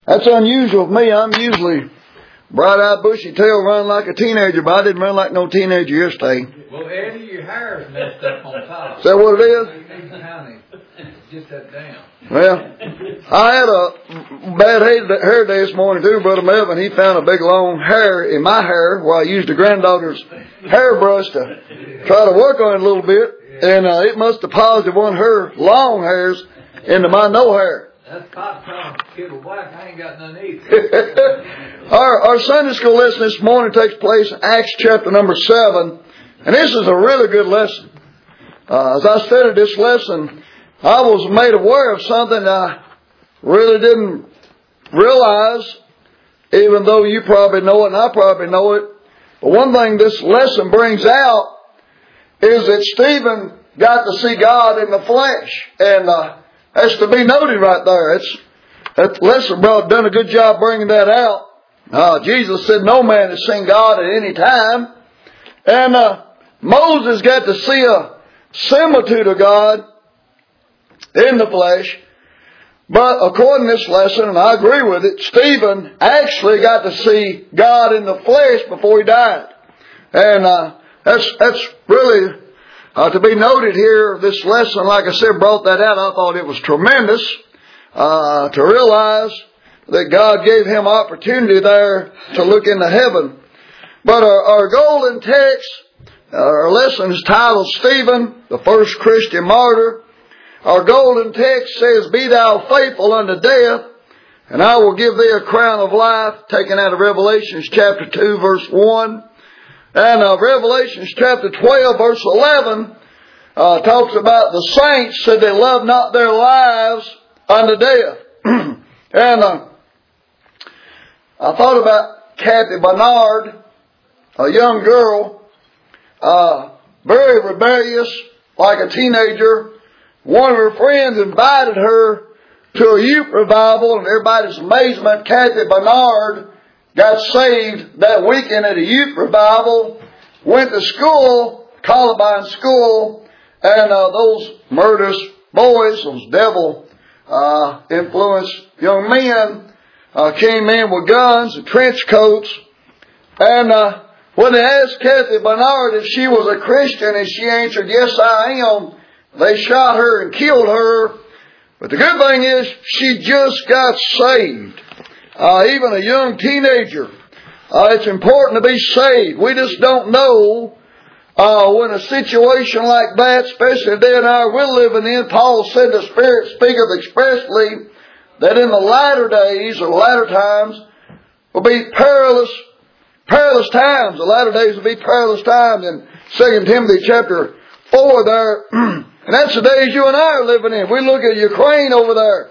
That's unusual for me. I'm usually bright-eyed, bushy-tailed, run like a teenager, but I didn't run like no teenager yesterday. Well, Eddie, your hair's messed up on top. Is that what it is? You need to kind of get that down. Well, I had a bad hair day this morning too, Brother Melvin. He found a big long hair in my hair where I used a granddaughter's hairbrush to try to work on it a little bit. And it must have deposited one of her long hairs into my no hair. That's Popcorn Kibble Black. I ain't got none either. Our Sunday school lesson this morning takes place in Acts chapter number 7. And this is a really good lesson. As I studied this lesson, I was made aware of something I really didn't realize, even though you probably know it and I probably know it. But one thing this lesson brings out is that Stephen got to see God in the flesh. And that's to be noted right there. That lesson done a good job bringing that out. Jesus said no man has seen God at any time. And Moses got to see a similitude of God in the flesh. But according to this lesson, and I agree with it, Stephen actually got to see God in the flesh before he died. And that's really to be noted here. This lesson, like I said, brought that out. I thought it was tremendous to realize that God gave him opportunity there to look into heaven. But our golden text, our lesson is titled Stephen, the first Christian martyr. Our golden text says, "Be thou faithful unto death, and I will give thee a crown of life," taken out of Revelations chapter 2, verse 1. And Revelations chapter 12, verse 11, talks about the saints said they love not their lives unto death. And I thought about Kathy Bernard, a young girl, very rebellious, like a teenager. One of her friends invited her to a youth revival, and everybody's amazement, Kathy Bernard got saved that weekend at a youth revival, went to school, Columbine School, and those murderous boys, those devil-influenced young men, came in with guns and trench coats. And when they asked Kathy Bernard if she was a Christian, and she answered, "Yes, I am," they shot her and killed her. But the good thing is, she just got saved. Even a young teenager. It's important to be saved. We just don't know when a situation like that, especially the day and hour we're living in, Paul said the Spirit speaketh expressly that in the latter days or latter times will be perilous times. The latter days will be perilous times in 2 Timothy chapter 4 there. And that's the days you and I are living in. We look at Ukraine over there.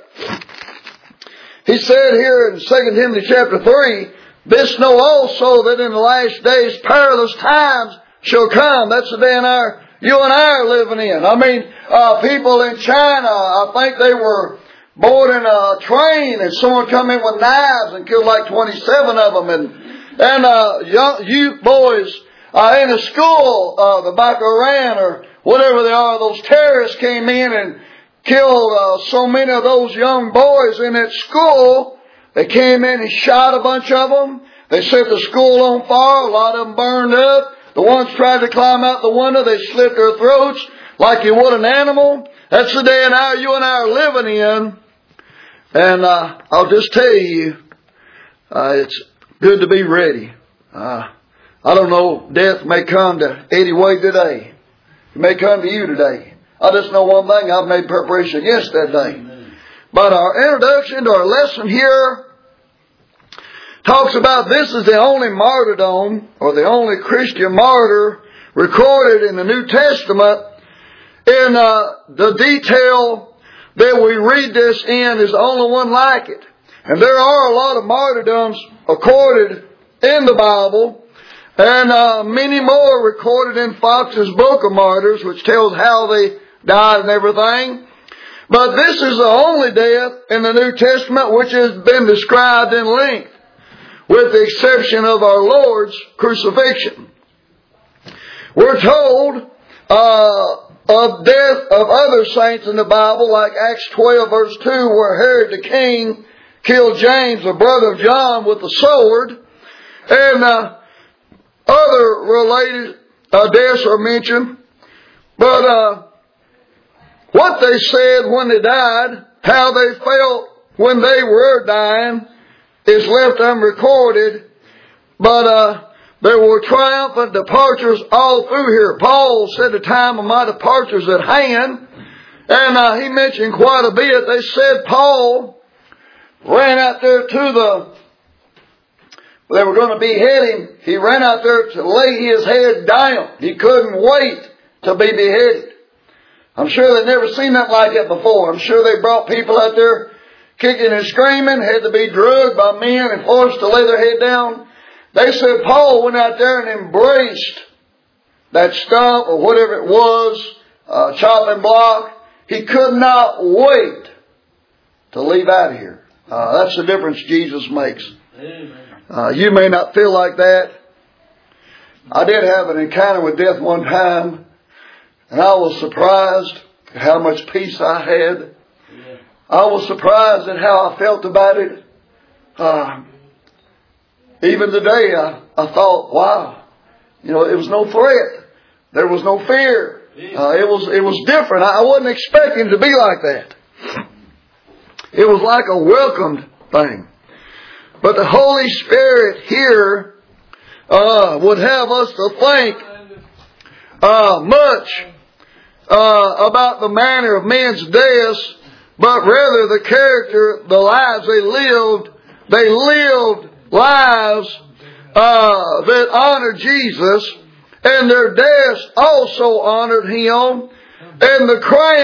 He said here in 2 Timothy chapter 3, "This know also that in the last days perilous times shall come." That's the day and hour you and I are living in. I mean, people in China, I think they were boarding a train and someone come in with knives and killed like 27 of them. And young youth boys in a school, the Boko Haram or whatever they are, those terrorists came in and killed so many of those young boys in that school. They came in and shot a bunch of them. They set the school on fire. A lot of them burned up. The ones tried to climb out the window. They slit their throats like you would an animal. That's the day and hour you and I are living in. And I'll just tell you, it's good to be ready. I don't know, death may come to Eddie Wade today. It may come to you today. I just know one thing, I've made preparation against that day. Amen. But our introduction to our lesson here talks about this is the only martyrdom, or the only Christian martyr recorded in the New Testament. In the detail that we read this in is the only one like it. And there are a lot of martyrdoms recorded in the Bible. And many more recorded in Fox's Book of Martyrs, which tells how they died and everything. But this is the only death in the New Testament which has been described in length, with the exception of our Lord's crucifixion. We're told of death of other saints in the Bible, like Acts 12 verse 2, where Herod the king killed James, the brother of John, with the sword. And other related deaths are mentioned. But what they said when they died, how they felt when they were dying, is left unrecorded. But there were triumphant departures all through here. Paul said the time of my departure is at hand. And he mentioned quite a bit. They said Paul ran out there they were going to behead him. He ran out there to lay his head down. He couldn't wait to be beheaded. I'm sure they'd never seen nothing like that before. I'm sure they brought people out there kicking and screaming, had to be drugged by men and forced to lay their head down. They said Paul went out there and embraced that stump or whatever it was, chopping block. He could not wait to leave out of here. That's the difference Jesus makes. You may not feel like that. I did have an encounter with death one time, and I was surprised at how much peace I had. I was surprised at how I felt about it. Even today, I thought, wow, it was no threat. There was no fear. It was different. I wasn't expecting it to be like that. It was like a welcomed thing. But the Holy Spirit here would have us to think much about the manner of men's deaths, but rather the character, the lives they lived. They lived lives that honored Jesus, and their deaths also honored Him. And the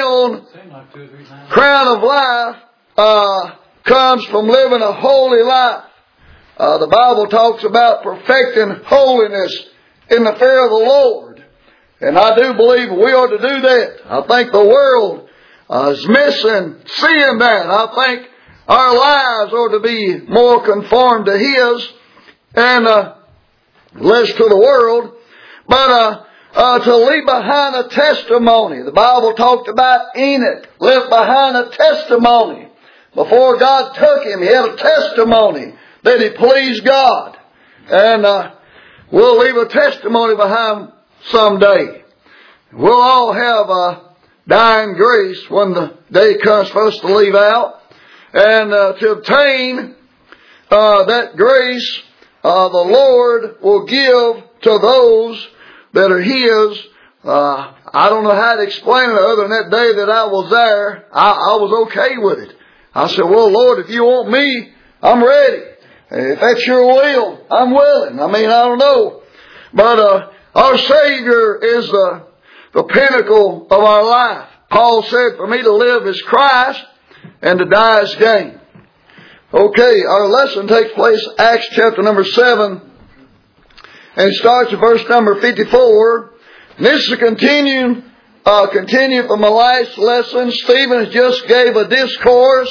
crown of life comes from living a holy life. The Bible talks about perfecting holiness in the fear of the Lord. And I do believe we ought to do that. I think the world is missing seeing that. I think our lives ought to be more conformed to His and less to the world. But to leave behind a testimony. The Bible talked about Enoch left behind a testimony. Before God took him, he had a testimony that he pleased God. And we'll leave a testimony behind someday. We'll all have a dying grace when the day comes for us to leave out. And to obtain that grace, the Lord will give to those that are His. I don't know how to explain it other than that day that I was there, I was okay with it. I said, well, Lord, if you want me, I'm ready. If that's your will, I'm willing. I don't know. But our Savior is the pinnacle of our life. Paul said, for me to live is Christ, and to die is gain. Okay, our lesson takes place Acts chapter number 7. And it starts at verse number 54. And this is a continue from the last lesson. Stephen just gave a discourse.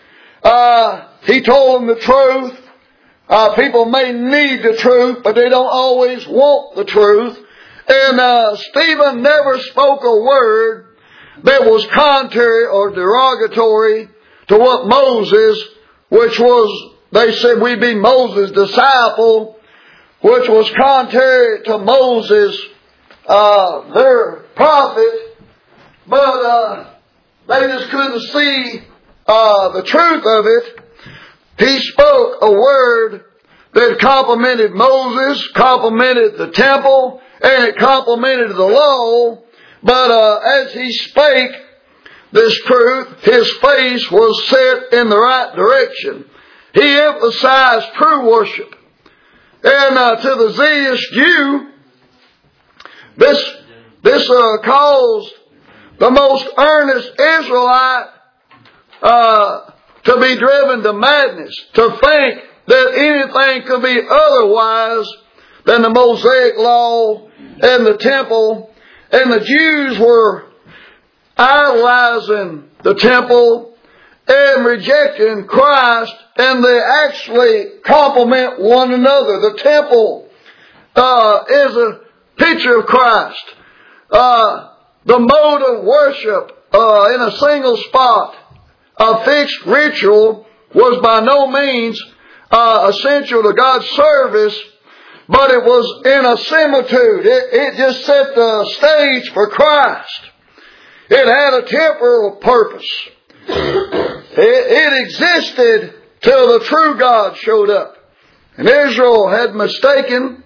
He told them the truth. People may need the truth, but they don't always want the truth. And Stephen never spoke a word that was contrary or derogatory to what Moses, which was, they said we be Moses' disciple, which was contrary to Moses, their prophet, but they just couldn't see the truth of it. He spoke a word that complimented Moses, complimented the temple, and it complimented the law. But as he spake this truth, his face was set in the right direction. He emphasized true worship. And to the zealous Jew, this caused the most earnest Israelite to be driven to madness, to think that anything could be otherwise than the Mosaic law and the temple. And the Jews were idolizing the temple and rejecting Christ, and they actually complement one another. The temple is a picture of Christ. The mode of worship in a single spot, a fixed ritual, was by no means essential to God's service, but it was in a similitude. It just set the stage for Christ. It had a temporal purpose. It existed till the true God showed up. And Israel had mistaken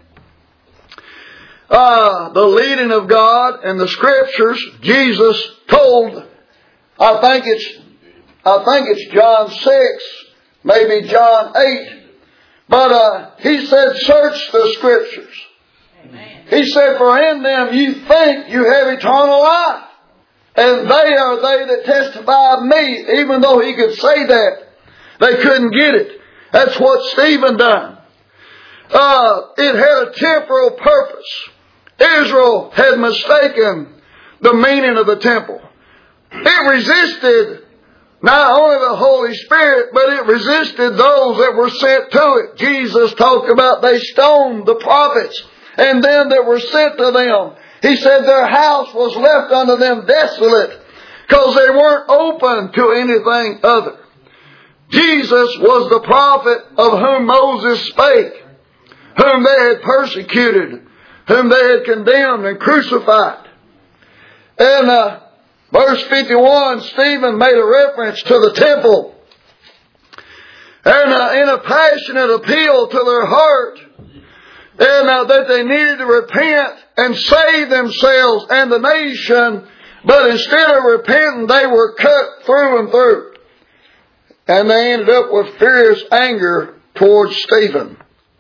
the leading of God and the Scriptures. Jesus told, I think it's John 6, maybe John 8, but He said, search the Scriptures. Amen. He said, for in them you think you have eternal life. And they are they that testify of me. Even though he could say that, they couldn't get it. That's what Stephen done. It had a temporal purpose. Israel had mistaken the meaning of the temple. It resisted not only the Holy Spirit, but it resisted those that were sent to it. Jesus talked about they stoned the prophets and them that were sent to them. He said their house was left unto them desolate because they weren't open to anything other. Jesus was the prophet of whom Moses spake, whom they had persecuted, whom they had condemned and crucified. And verse 51, Stephen made a reference to the temple. And in a passionate appeal to their heart, and that they needed to repent and save themselves and the nation, but instead of repenting, they were cut through and through. And they ended up with fierce anger towards Stephen.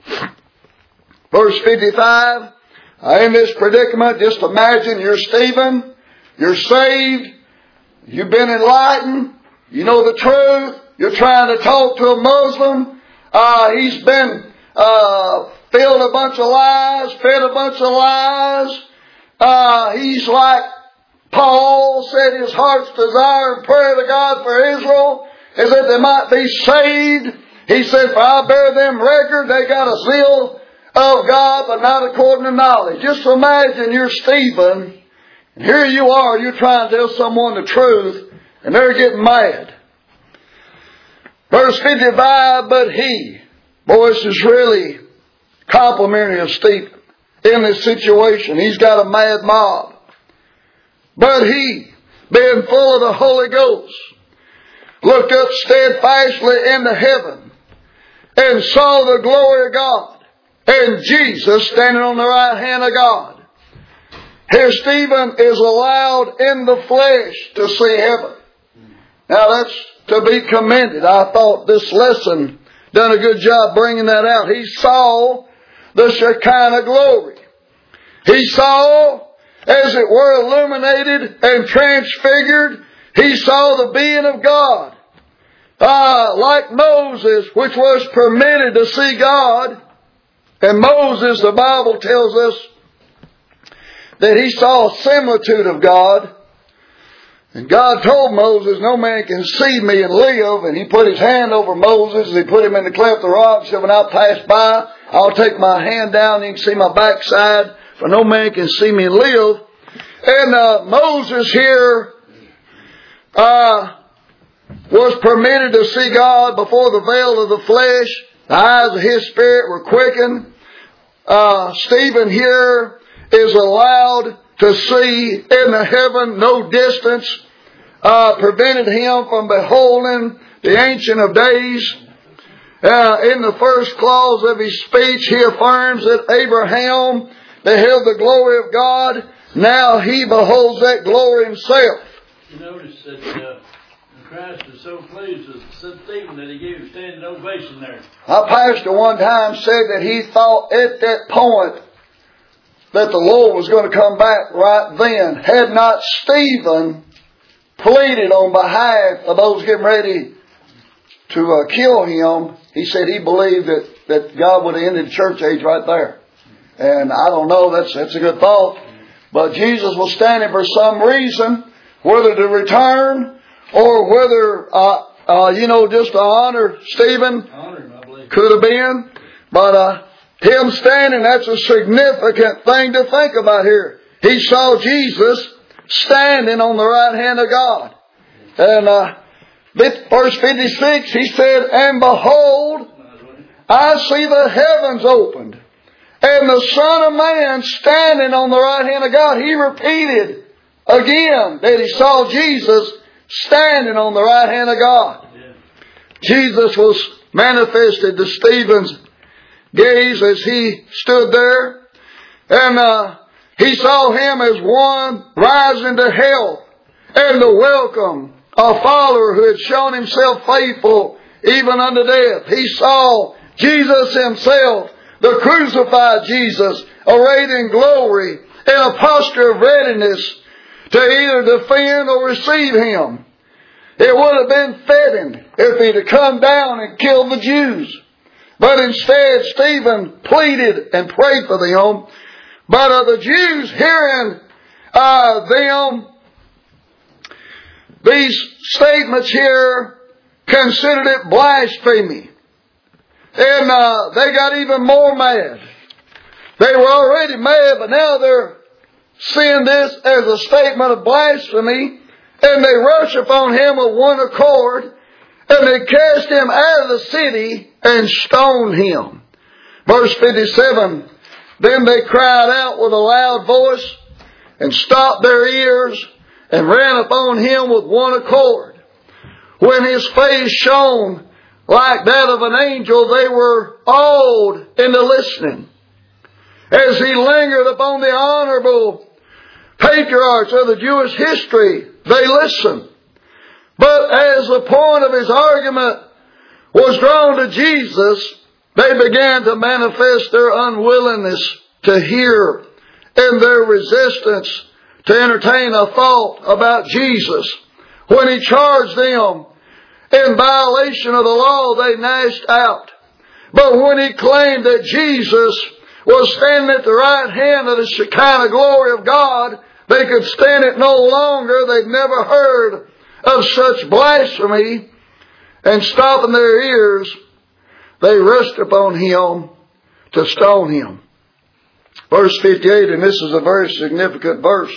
Verse 55, in this predicament, just imagine you're Stephen, you're saved, you've been enlightened, you know the truth, you're trying to talk to a Muslim, he's been filled a bunch of lies, fed a bunch of lies. He's like Paul said his heart's desire and prayer to God for Israel is that they might be saved. He said, for I bear them record, they got a zeal of God, but not according to knowledge. Just imagine you're Stephen, and here you are, you're trying to tell someone the truth, and they're getting mad. Verse 55, but he, boy, this is really complimentary of Stephen in this situation. He's got a mad mob. But he, being full of the Holy Ghost, looked up steadfastly into heaven and saw the glory of God and Jesus standing on the right hand of God. Here Stephen is allowed in the flesh to see heaven. Now that's to be commended. I thought this lesson done a good job bringing that out. He saw the Shekinah glory. He saw, as it were, illuminated and transfigured. He saw the being of God. Like Moses, which was permitted to see God. And Moses, the Bible tells us that he saw a similitude of God. And God told Moses, no man can see me and live. And he put his hand over Moses. And he put him in the cleft of the rock. He said, when I pass by, I'll take my hand down and you can see my backside. For no man can see me and live. And Moses here was permitted to see God before the veil of the flesh. The eyes of his spirit were quickened. Stephen here is allowed to see in the heaven. No distance prevented him from beholding the Ancient of Days. In the first clause of his speech, he affirms that Abraham beheld the glory of God. Now he beholds that glory himself. You notice that Christ was so pleased with Stephen that he gave a standing ovation there. Our pastor one time said that he thought at that point that the Lord was going to come back right then. Had not Stephen pleaded on behalf of those getting ready to kill him, he said he believed that God would have ended the church age right there. And I don't know, that's a good thought. But Jesus was standing for some reason, whether to return or whether, just to honor Stephen. Honor him, I believe. Could have been. But him standing, that's a significant thing to think about here. He saw Jesus standing on the right hand of God. And Verse 56, he said, and behold, I see the heavens opened, and the Son of Man standing on the right hand of God. He repeated again that he saw Jesus standing on the right hand of God. Yeah. Jesus was manifested to Stephen's gaze as he stood there. And he saw him as one rising to health and to welcome a follower who had shown himself faithful even unto death. He saw Jesus himself, the crucified Jesus, arrayed in glory, in a posture of readiness to either defend or receive him. It would have been fitting if he'd have come down and killed the Jews. But instead, Stephen pleaded and prayed for them. But the Jews, hearing them, these statements here, considered it blasphemy. And they got even more mad. They were already mad, but now they're seeing this as a statement of blasphemy. And they rush upon him with one accord. And they cast him out of the city and stoned him. Verse 57, then they cried out with a loud voice and stopped their ears and ran upon him with one accord. When his face shone like that of an angel, they were awed into listening. As he lingered upon the honorable patriarchs of the Jewish history, they listened. But as the point of his argument was drawn to Jesus, they began to manifest their unwillingness to hear and their resistance to entertain a thought about Jesus. When he charged them in violation of the law, they gnashed out. But when he claimed that Jesus was standing at the right hand of the Shekinah glory of God, they could stand it no longer. They'd never heard of such blasphemy. And stopping their ears, they rushed upon him to stone him. Verse 58, and this is a very significant verse.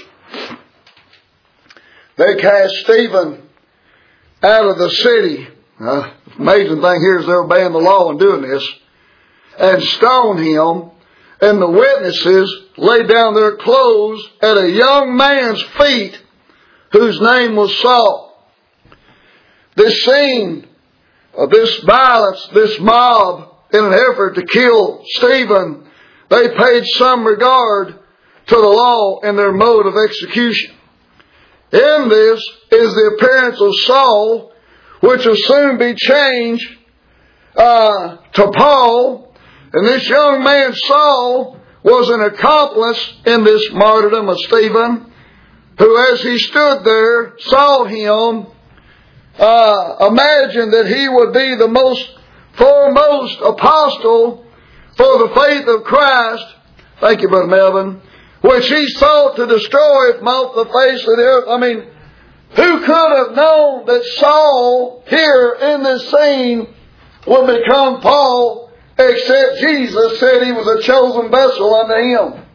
They cast Stephen out of the city. Amazing thing here is they're obeying the law and doing this. And stoned him. And the witnesses laid down their clothes at a young man's feet, whose name was Saul. This scene of this violence, this mob, in an effort to kill Stephen, they paid some regard to the law in their mode of execution. In this is the appearance of Saul, which will soon be changed to Paul. And this young man, Saul, was an accomplice in this martyrdom of Stephen, who as he stood there, saw him, imagined that he would be the most foremost apostle for the faith of Christ. Thank you, Brother Melvin. Which he sought to destroy from off the face of the earth. I mean, who could have known that Saul here in this scene would become Paul, except Jesus said he was a chosen vessel unto him.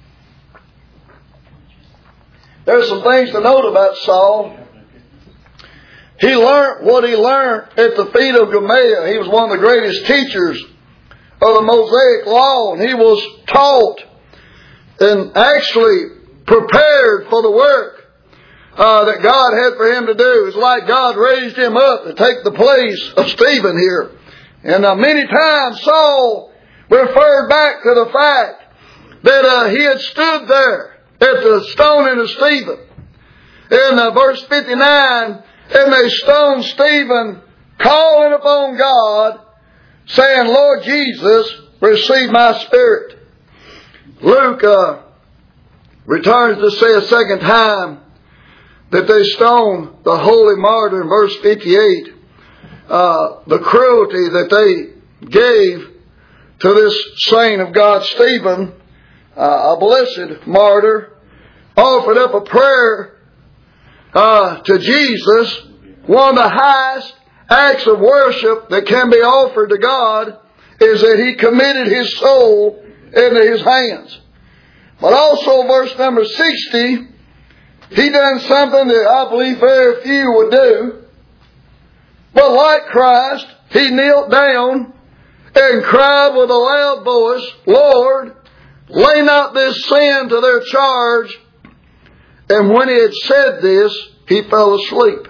There's some things to note about Saul. He learned what he learned at the feet of Gamaliel. He was one of the greatest teachers of the Mosaic law, and he was taught and actually prepared for the work that God had for him to do. It's like God raised him up to take the place of Stephen here. And many times Saul referred back to the fact that he had stood there at the stoning of Stephen. In verse 59, and they stoned Stephen, calling upon God, saying, Lord Jesus, receive my spirit. Luke returns to say a second time that they stoned the holy martyr in verse 58. The cruelty that they gave to this saint of God, Stephen, a blessed martyr, offered up a prayer to Jesus. One of the highest acts of worship that can be offered to God is that he committed his soul into his hands. But also verse number 60, he done something that I believe very few would do. But like Christ, he knelt down and cried with a loud voice, Lord, lay not this sin to their charge. And when he had said this, he fell asleep.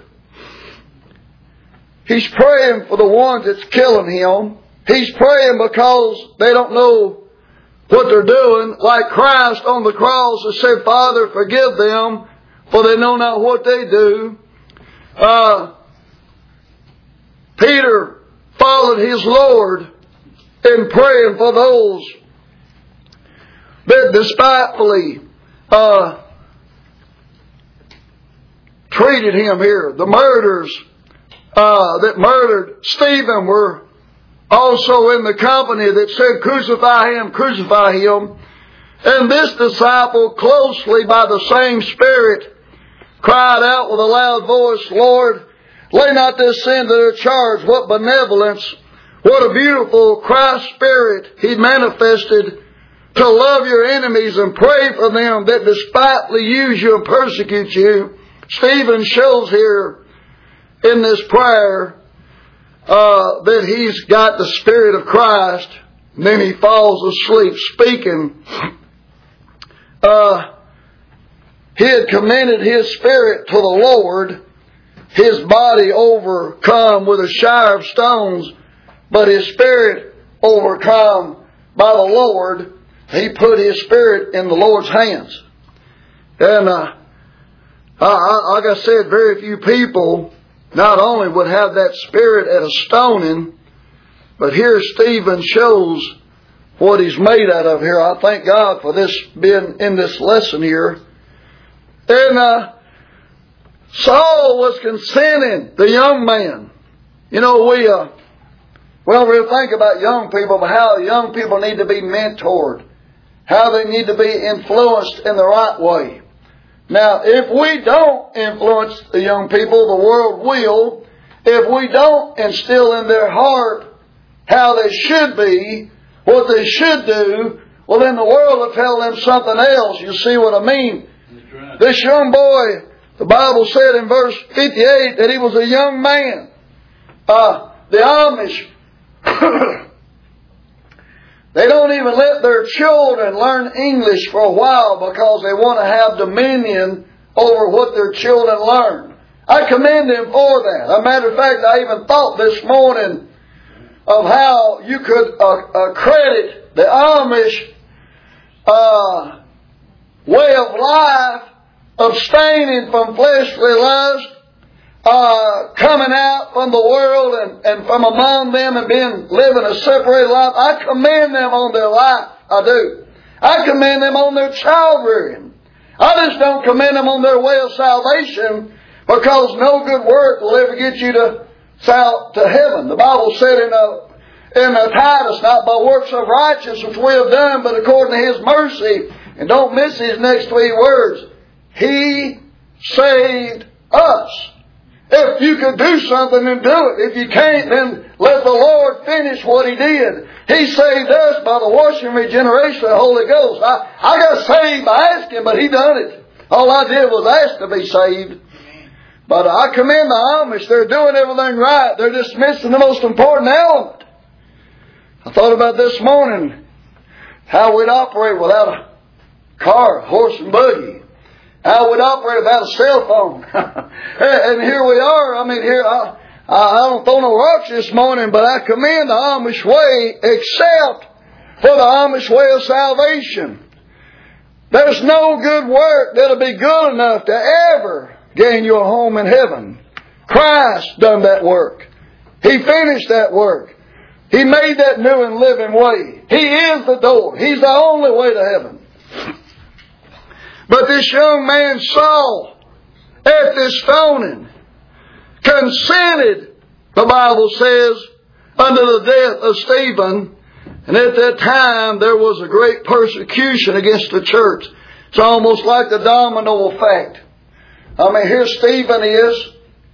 He's praying for the ones that's killing him. He's praying because they don't know what they're doing. Like Christ on the cross has said, Father, forgive them, for they know not what they do. Peter followed his Lord in praying for those that despitefully treated him here. The murderers that murdered Stephen were also in the company that said, crucify him, crucify him. And this disciple, closely by the same Spirit, cried out with a loud voice, Lord, lay not this sin to their charge. What benevolence, what a beautiful Christ Spirit he manifested to love your enemies and pray for them that despitefully use you and persecute you. Stephen shows here in this prayer that he's got the Spirit of Christ, and then he falls asleep speaking. He had commended his spirit to the Lord, his body overcome with a shower of stones, but his spirit overcome by the Lord. He put his spirit in the Lord's hands. And like I said, very few people not only would have that spirit at a stoning, but here Stephen shows what he's made out of here. I thank God for this being in this lesson here. And Saul was consenting, the young man. You know, we really think about young people, but how young people need to be mentored, how they need to be influenced in the right way. Now, if we don't influence the young people, the world will. If we don't instill in their heart how they should be, what they should do, well then the world will tell them something else. You see what I mean? That's right. This young boy, the Bible said in verse 58 that he was a young man. The Amish, they don't even let their children learn English for a while because they want to have dominion over what their children learn. I commend them for that. As a matter of fact, I even thought this morning of how you could credit the Amish way of life, abstaining from fleshly lust, coming out from the world and from among them and living a separated life. I commend them on their life. I do. I commend them on their child rearing. I just don't commend them on their way of salvation, because no good work will ever get you to heaven. The Bible said in Titus, not by works of righteousness which we have done, but according to His mercy. And don't miss His next 3 words. He saved us. If you can do something, then do it. If you can't, then let the Lord finish what He did. He saved us by the washing and regeneration of the Holy Ghost. I got saved by asking, but He done it. All I did was ask to be saved. But I commend the Amish. They're doing everything right. They're just missing the most important element. I thought about this morning how we'd operate without a car, horse and buggy. How we'd operate without a cell phone. And here we are. I mean, here I don't throw no rocks this morning, but I commend the Amish way, except for the Amish way of salvation. There's no good work that'll be good enough to ever gain you a home in heaven. Christ done that work. He finished that work. He made that new and living way. He is the door. He's the only way to heaven. But this young man Saul, at this stoning, consented, the Bible says, unto the death of Stephen. And at that time there was a great persecution against the church. It's almost like the domino effect. I mean, here Stephen is.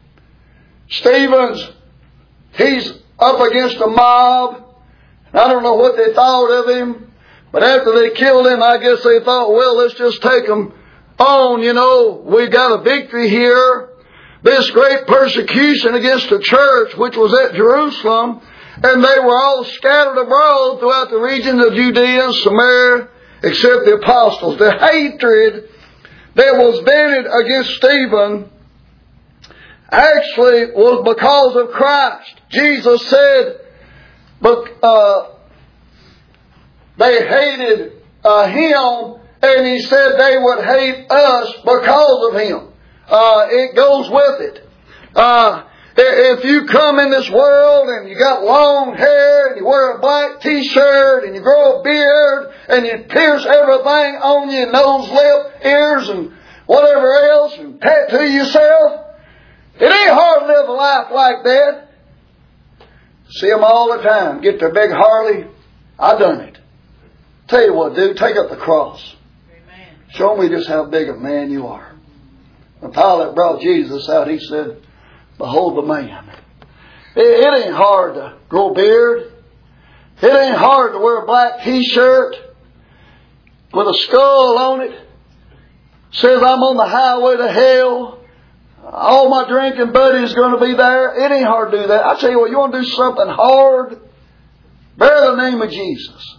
He's up against a mob. I don't know what they thought of him. But after they killed him, I guess they thought, well, let's just take him on. You know, we've got a victory here. this great persecution against the church which was at Jerusalem, and they were all scattered abroad throughout the region of Judea and Samaria, except the apostles. The hatred that was vented against Stephen actually was because of Christ. Jesus said, but they hated Him, and He said they would hate us because of Him. It goes with it. If you come in this world and you got long hair and you wear a black t-shirt and you grow a beard and you pierce everything on you, nose, lip, ears and whatever else, and tattoo yourself, it ain't hard to live a life like that. See them all the time. Get their big Harley. I done it. Tell you what, dude, take up the cross. Amen. Show me just how big a man you are. When Pilate brought Jesus out, he said, behold the man. It ain't hard to grow a beard. It ain't hard to wear a black t-shirt with a skull on it. Says I'm on the highway to hell. All my drinking buddies going to be there. It ain't hard to do that. I tell you what, you want to do something hard? Bear the name of Jesus.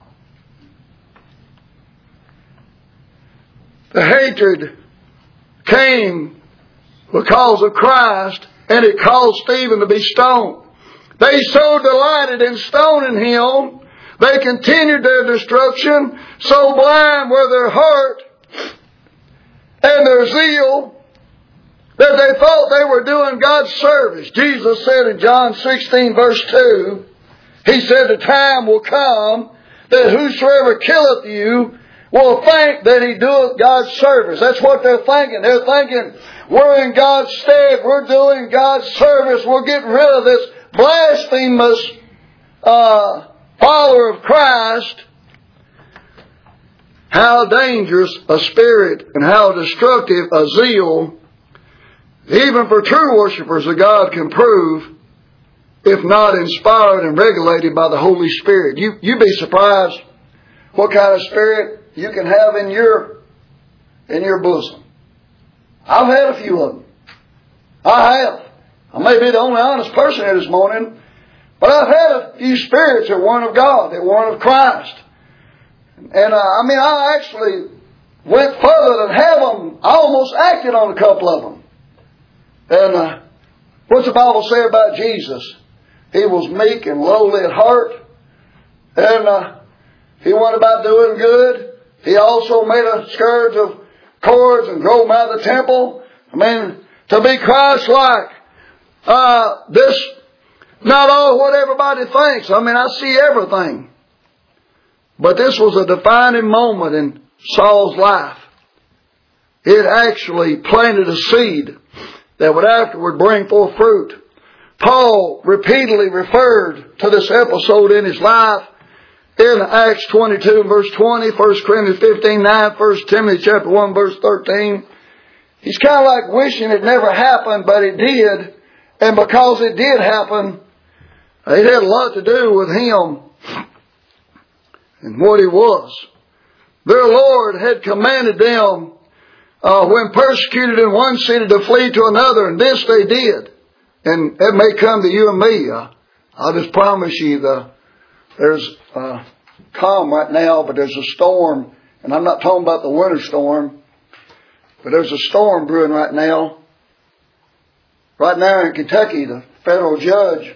The hatred came because of Christ, and it caused Stephen to be stoned. They so delighted in stoning him, they continued their destruction, so blind were their heart and their zeal that they thought they were doing God's service. Jesus said in John 16 verse 2, He said, the time will come that whosoever killeth you will think that he doeth God's service. That's what they're thinking. They're thinking, we're in God's stead. We're doing God's service. We're getting rid of this blasphemous follower of Christ. How dangerous a spirit and how destructive a zeal, even for true worshipers of God, can prove if not inspired and regulated by the Holy Spirit. You'd be surprised what kind of spirit you can have in your bosom. I've had a few of them. I have. I may be the only honest person here this morning, but I've had a few spirits that weren't of God, that weren't of Christ. And I actually went further than have them. I almost acted on a couple of them. And what's the Bible say about Jesus? He was meek and lowly at heart. And He went about doing good. He also made a scourge of cords and drove them out of the temple. To be Christ-like. This, not all what everybody thinks. I see everything. But this was a defining moment in Saul's life. It actually planted a seed that would afterward bring forth fruit. Paul repeatedly referred to this episode in his life in Acts 22 verse 20, 1 Corinthians 15:9, 1 Timothy chapter 1 verse 13. He's kind of like wishing it never happened, but it did. And because it did happen, it had a lot to do with him and what he was. Their Lord had commanded them when persecuted in one city to flee to another, and this they did. And it may come to you and me. I'll just promise you there's calm right now, but there's a storm. And I'm not talking about the winter storm, but there's a storm brewing right now. Right now in Kentucky, the federal judge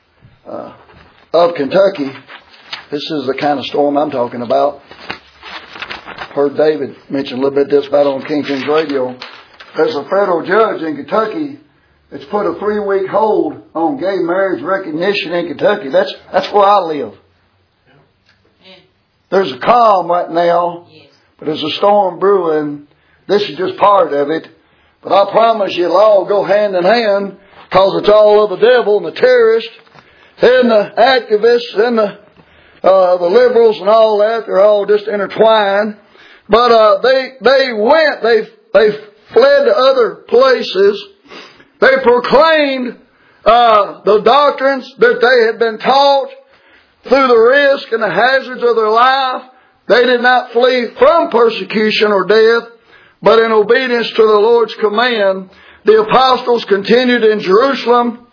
of Kentucky, this is the kind of storm I'm talking about. Heard David mention a little bit this about on King James Radio. There's a federal judge in Kentucky that's put a 3-week hold on gay marriage recognition in Kentucky. That's where I live. There's a calm right now, but there's a storm brewing. This is just part of it. But I promise you it'll all go hand in hand, because it's all of the devil and the terrorists and the activists and the liberals and all that. They're all just intertwined. But they fled to other places. They proclaimed the doctrines that they had been taught through the risk and the hazards of their life. They did not flee from persecution or death, but in obedience to the Lord's command, the apostles continued in Jerusalem.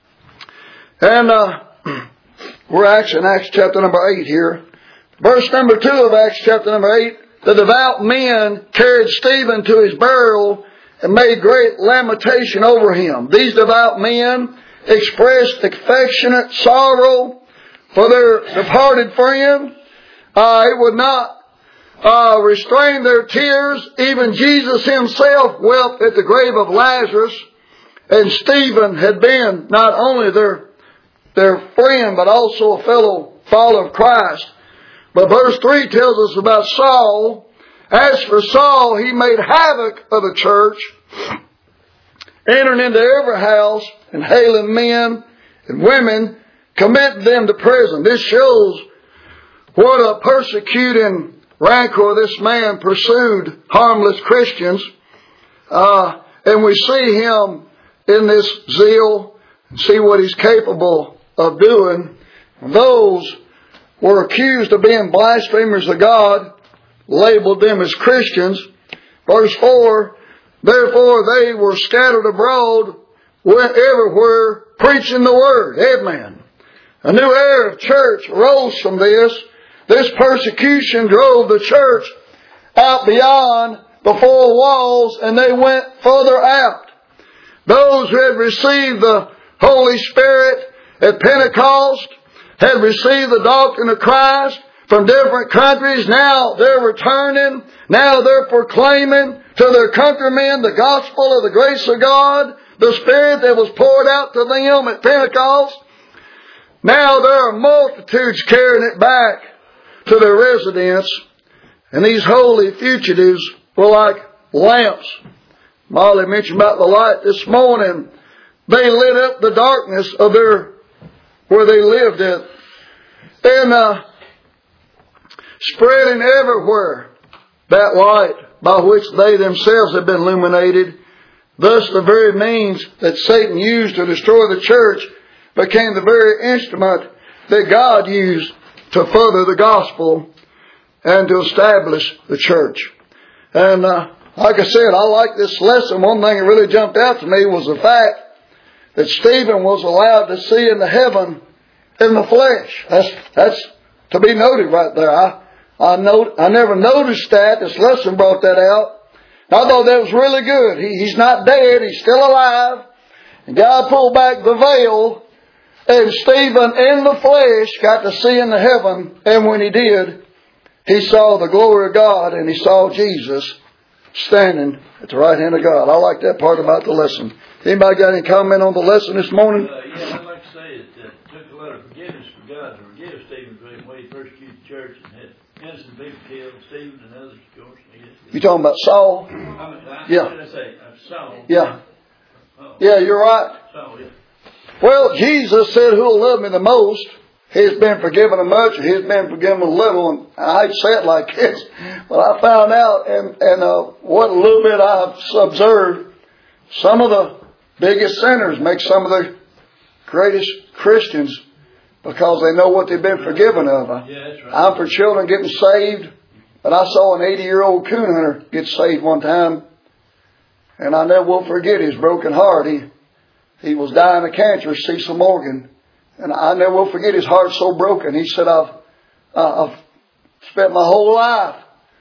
And we're actually in Acts chapter number 8 here. Verse number 2 of Acts chapter number 8. The devout men carried Stephen to his burial and made great lamentation over him. These devout men expressed affectionate sorrow for their departed friend. It would not restrain their tears. Even Jesus himself wept at the grave of Lazarus. And Stephen had been not only their friend, but also a fellow follower of Christ. But verse 3 tells us about Saul. As for Saul, he made havoc of the church, entering into every house and hailing men and women, committing them to prison. This shows what a persecuting rancor this man pursued harmless Christians. And we see him in this zeal and see what he's capable of doing. Those were accused of being blasphemers of God, labeled them as Christians. Verse 4, therefore they were scattered abroad, went everywhere preaching the word. Amen. A new era of church rose from this. This persecution drove the church out beyond the four walls, and they went further out. Those who had received the Holy Spirit at Pentecost had received the doctrine of Christ from different countries. Now they're returning. Now they're proclaiming to their countrymen the gospel of the grace of God, the Spirit that was poured out to them at Pentecost. Now there are multitudes carrying it back to their residence. And these holy fugitives were like lamps. Molly mentioned about the light this morning. They lit up the darkness of where they lived at. And spreading everywhere that light by which they themselves have been illuminated. Thus the very means that Satan used to destroy the church became the very instrument that God used to further the gospel and to establish the church. And like I said, I like this lesson. One thing that really jumped out to me was the fact that Stephen was allowed to see into heaven in the flesh. That's to be noted right there. I never noticed that. This lesson brought that out. I thought that was really good. He's not dead. He's still alive. And God pulled back the veil, and Stephen in the flesh got to see into heaven. And when he did, he saw the glory of God, and he saw Jesus standing at the right hand of God. I like that part about the lesson. Anybody got any comment on the lesson this morning? Yeah, I'd like to say it took a lot of forgiveness for God to forgive Stephen for the way he persecuted the church and had innocent people killed, Stephen and others, of course. You talking about Saul? Yeah. What did I say? Saul. Yeah. Yeah, you're right. Saul, yeah. Well, Jesus said, who will love me the most? He's been forgiven a much, he's been forgiven a little. And I hate to say it like this, but I found out, and what a little bit I've observed, some of the biggest sinners make some of the greatest Christians because they know what they've been forgiven of. Yeah, that's right. I'm for children getting saved, but I saw an 80-year-old coon hunter get saved one time, and I never will forget his broken heart. He was dying of cancer, Cecil Morgan. And I never will forget his heart so broken. He said, I've spent my whole life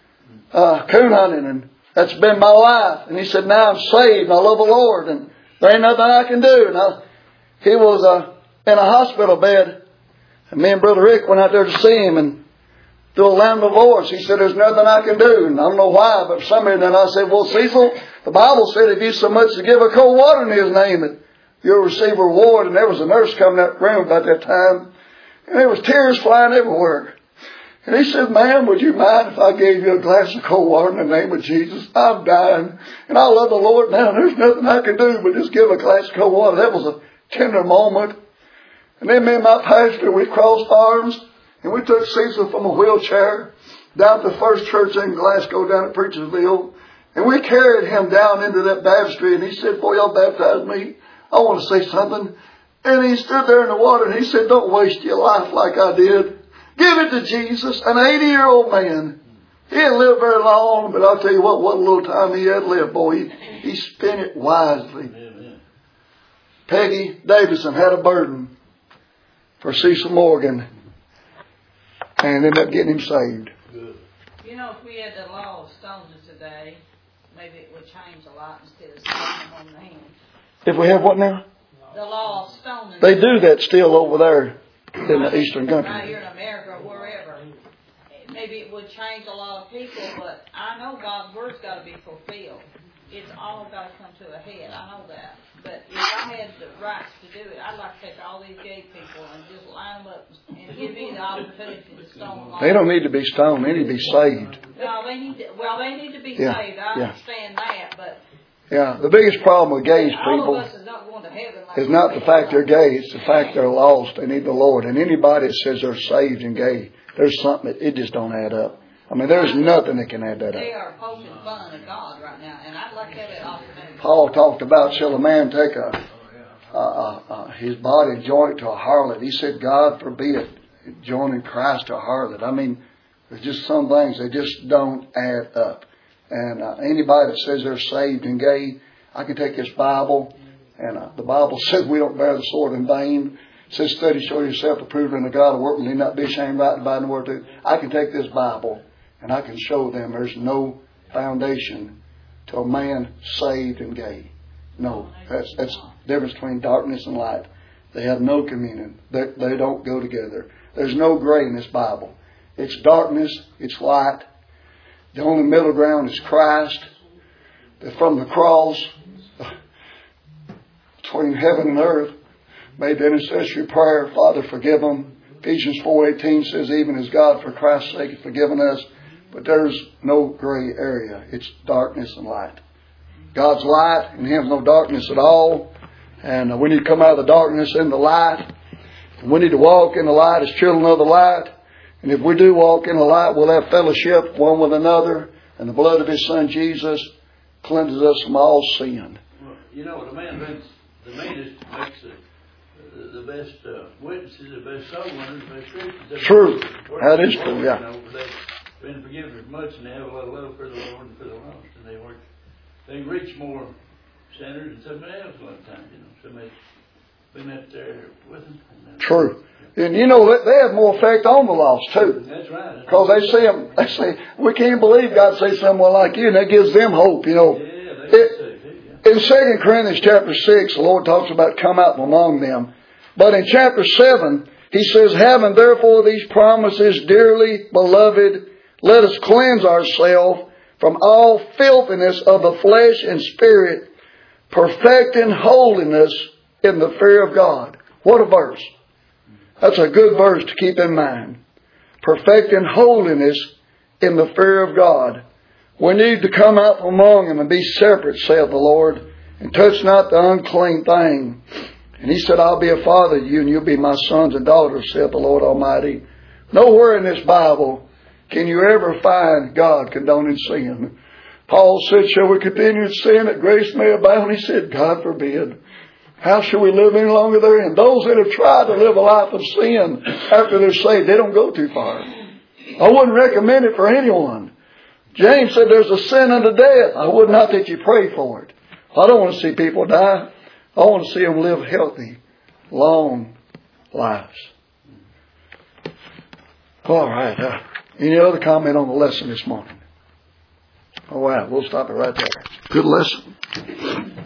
coon hunting, and that's been my life. And he said, now I'm saved and I love the Lord, and there ain't nothing I can do. And he was in a hospital bed, and me and Brother Rick went out there to see him, and through a loud voice, he said, there's nothing I can do. And I don't know why, but for some reason I said, well, Cecil, the Bible said if you so much to give a cold water in his name, that you'll receive a reward. And there was a nurse coming in that room about that time, and there was tears flying everywhere. And he said, ma'am, would you mind if I gave you a glass of cold water in the name of Jesus? I'm dying, and I love the Lord now. There's nothing I can do but just give a glass of cold water. That was a tender moment. And then me and my pastor, we crossed arms, and we took Cecil from a wheelchair down to the first church in Glasgow, down at Preachersville. And we carried him down into that baptistry, and he said, boy, y'all baptized me. I want to say something. And he stood there in the water, and he said, don't waste your life like I did. Give it to Jesus. An 80-year-old man He didn't live very long, but I'll tell you what little time he had left, boy, he spent it wisely. Amen. Peggy Davidson had a burden for Cecil Morgan and ended up getting him saved. Good. You know, if we had the law of stoning today, maybe it would change a lot instead of stoning them on the hand. If we have what now? The law of stoning. They do that still over there in the eastern country. Right here in America or wherever. Maybe it would change a lot of people, but I know God's word's got to be fulfilled. It's all got to come to a head. I know that. But if I had the rights to do it, I'd like to take all these gay people and just line them up and give me the opportunity to stone them. They don't need to be stoned. They need to be saved. No, they need to be saved. I understand that, but yeah, the biggest problem with gays people all of us is not going to heaven. Like is not the fact they're gay. It's the fact they're lost. They need the Lord. And anybody that says they're saved and gay, there's something it just don't add up. I mean, there's nothing that can add that They up. are poking fun at God right now, and I'd like to have it off the minute. Paul talked about shall a man take his body joint to a harlot. He said, God forbid joining Christ to a harlot. I mean, there's just some things that just don't add up. And anybody that says they're saved and gay, I can take this Bible, and the Bible says we don't bear the sword in vain. It says, study, show yourself approved unto God, a workman need not be ashamed, right dividing the word of truth. I can take this Bible, and I can show them there's no foundation to a man saved and gay. No, that's the difference between darkness and light. They have no communion. They don't go together. There's no gray in this Bible. It's darkness, it's light. The only middle ground is Christ. From the cross, between heaven and earth, made the intercessory prayer, Father, forgive them. Ephesians 4:18 says, even as God for Christ's sake has forgiven us. But there's no gray area. It's darkness and light. God's light, in Him's no darkness at all. And we need to come out of the darkness into the light. And we need to walk in the light as children of the light. And if we do walk in the light, we'll have fellowship one with another. And the blood of His Son Jesus cleanses us from all sin. Well, you know, the man makes the best witnesses, the best soul winners, the best Christians. True. That is true, yeah. You know, they've been forgiven as much, and they have a lot of love for the Lord and for the lost, and they reach more sinners than somebody else a lot of times. You know, somebody's been up there with them. True. And you know, they have more effect on the lost too. That's right. Because they see them, they say, we can't believe God say someone like you, and that gives them hope, you know. In 2 Corinthians chapter 6, the Lord talks about come out from among them. But in chapter 7, He says, having therefore these promises, dearly beloved, let us cleanse ourselves from all filthiness of the flesh and spirit, perfecting holiness in the fear of God. What a verse. That's a good verse to keep in mind. Perfecting holiness in the fear of God. We need to come out from among them and be separate, saith the Lord, and touch not the unclean thing. And He said, I'll be a father to you, and you'll be my sons and daughters, saith the Lord Almighty. Nowhere in this Bible can you ever find God condoning sin. Paul said, shall we continue in sin that grace may abound? He said, God forbid. How shall we live any longer therein? Those that have tried to live a life of sin after they're saved, they don't go too far. I wouldn't recommend it for anyone. James said there's a sin unto death. I would not that you pray for it. I don't want to see people die. I want to see them live healthy, long lives. All right. Any other comment on the lesson this morning? All right. We'll stop it right there. Good lesson.